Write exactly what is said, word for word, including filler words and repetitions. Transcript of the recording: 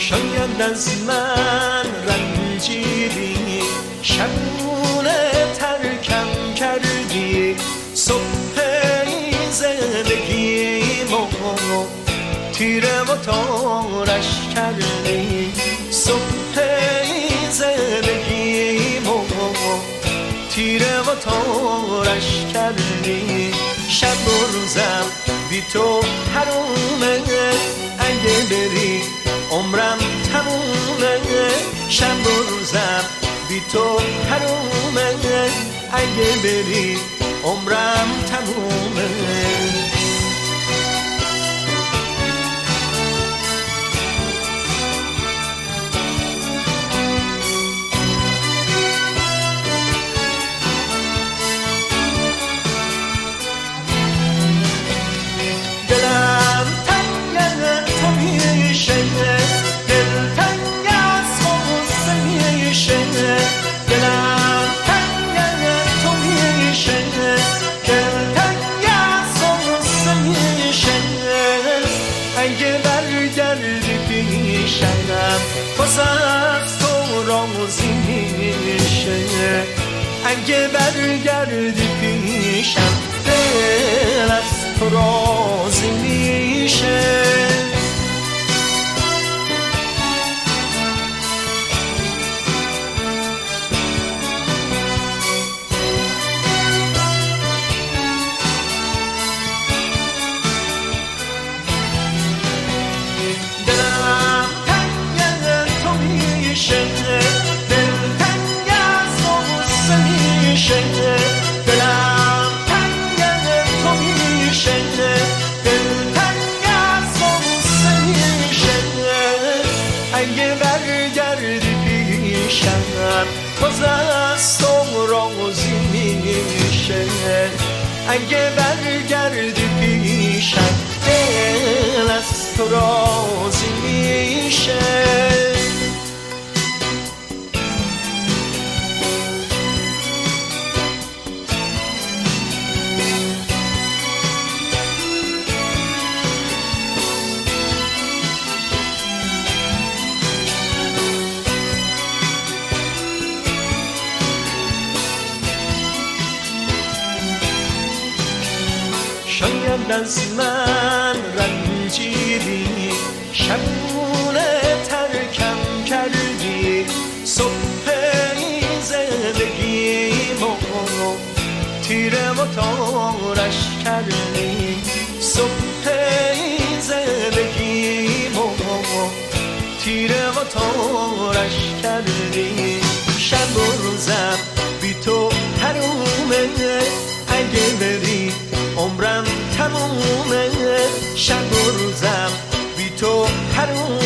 شاید از من رنجیدی، شبونه ترکم کردی، صبح زندگیمو تیره و تارش کردی، صبح زندگیمو تیره و تارش کردی. شب و روزم بی تو حرومه، اگه بری عمرم تمومه. شب و روزم بی تو حرومه، اگه بری عمرم تمومه. اگه برگردی پیشم باز از تو راضی میشه، اگه برگردی پیشم دل از تو راضی میشه. اگه برگردی پیشم باز از تو راضی میشه، اگه برگردی پیشم دل از تو راضی میشه. شاید از من رنجیدی، شبونه ترکم کردی، صبح زندگیمو تیره و تارش کردی، صبح زندگیمو تیره و تارش کردی. شب و روزم بی تو حرومه، اگه بری عمرم تمومه. شب و روزم بی تو حرومه،